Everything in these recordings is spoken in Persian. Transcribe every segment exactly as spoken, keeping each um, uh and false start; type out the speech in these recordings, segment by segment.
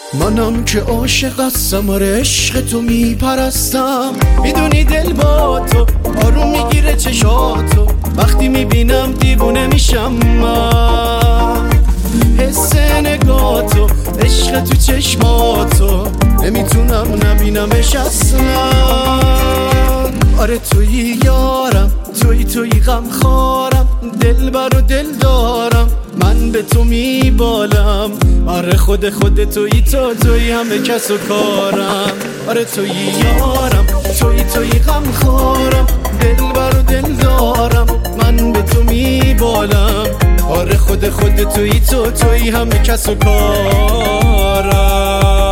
منم که عاشق هستم، آره عشق تو میپرستم. میدونی دل با تو آروم میگیره چشاتو، وقتی میبینم دیوونه میشم من. حس نگاتو، عشق تو چشماتو، نمیتونم نبینمش اصلا. آره تویی یارم، تویی تویی غم خارم، دل بر و دل دارم، من به تو میبالم. آره خود خود تویی تو، تویی همه کس و کارم. آره تویی یارم، تویی تویی غم خارم، دل بر و دل دارم، من به تو میبالم. آره خود خود تویی تو، تویی همه کس و کارم.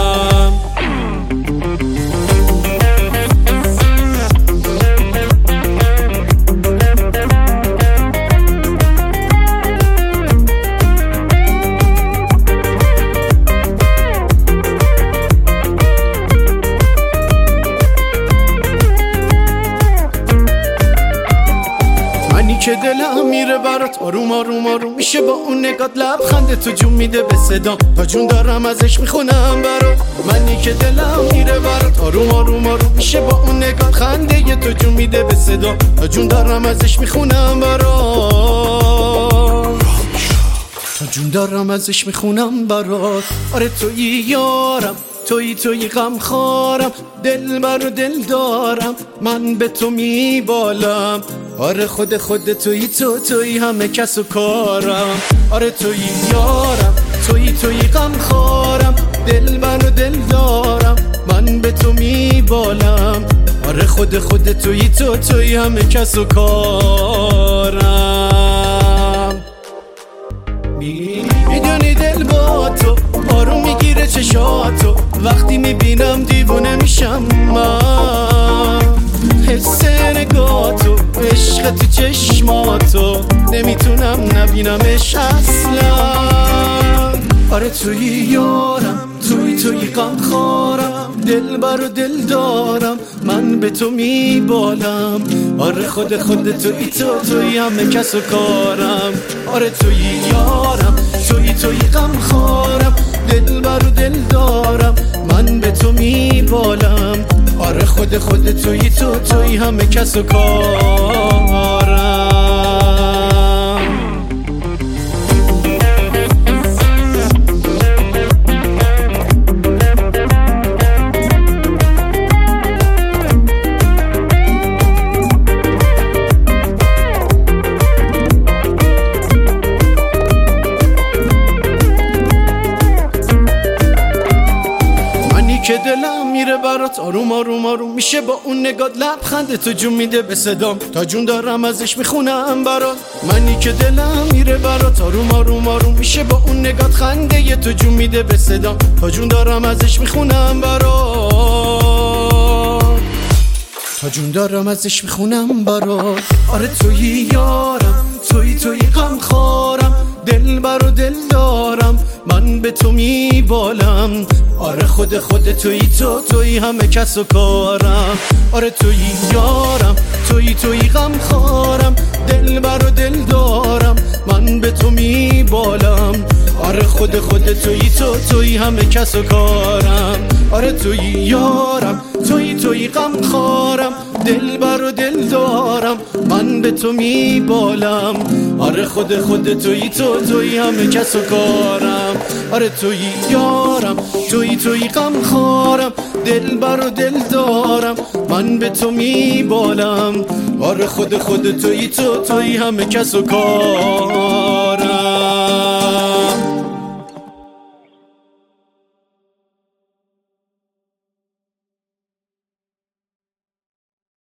که دلم میره برات آروم آروم آروم میشه، با اون نگات لبخنده تو جون میده به صدام، تا جون دارم ازش میخونم برات. منی که دلم میره برات آروم آروم آروم میشه، با اون نگات خنده تو جون میده به صدام، تا جون دارم ازش میخونم برات، تا جون دارم ازش میخونم برات. آره تویی یارم، تویی تویی غم خارم، دل بر و دل دارم، من به تو میبالم. آره خود خود تویی تو، تویی همه کس و کارم. آره تویی یارم، تویی تویی غم خارم، دل بر و دل دارم، من به تو میبالم. آره خود خود تویی تو، تویی همه کس و کارم. میدونی دل با تو آروم میگیره چشاتو، وقتی میبینم دیوونه میشم من. حس نگاتو، عشق تو چشماتو، نمیتونم نبینمش اصلا. آره تویی یارم، تویی تویی غم خارم، دل بر و دل دارم، من به تو میبالم. آره خود خود تویی تو، تویی همه کس و کارم. آره تویی یارم، تویی تویی غم خارم، دل بر و دل دارم، من به تو میبالم. آره خود خود تویی تو، تویی همه کس و کارم. که دلم میره برات آروم آروم آروم میشه، با اون نگات لبخنده تو جون میده به صدام، تا جون دارم ازش میخونم برات. منی که دلم میره برات آروم آروم آروم میشه، با اون نگات خنده تو جون میده به صدام، تا جون دارم ازش میخونم برات، تا جون دارم ازش میخونم برات. آره تویی یارم، تویی تویی غم خارم، دل بر و دل دارم، من به تو میبالم. آره خود خود تویی تو، تویی همه کس و کارم. آره تویی یارم، تویی تویی غم خارم، دل بر و دل دارم، من به تو میبالم. آره خود خود تویی تو، تویی همه کس و کارم. آره تویی یارم، تویی تویی غم خارم، دل بر و دل دارم، من به تو میبالم. آره خود خود تویی تو، تویی همه کس و کارم. آره تویی یارم، تویی تویی غم خارم، دل بر و دل دارم، من به تو میبالم. آره خود خود تویی تو، تویی همه کس و کارم.